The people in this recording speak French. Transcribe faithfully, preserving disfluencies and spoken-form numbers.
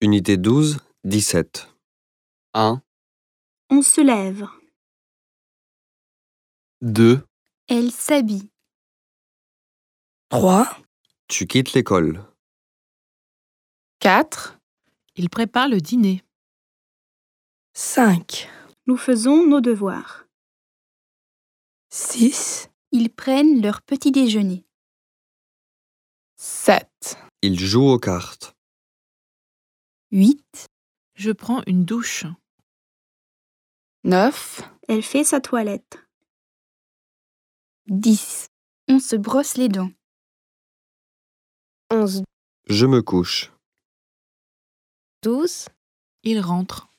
Unité douze, dix-sept. un, On se lève. deux, Elle s'habille. trois, tu quittes l'école. quatre, Il prépare le dîner. cinq, Nous faisons nos devoirs. six, Ils prennent leur petit déjeuner. sept, Il joue aux cartes. huit. Je prends une douche. neuf, Elle fait sa toilette. dix, On se brosse les dents. onze, Je me couche. douze, Il rentre.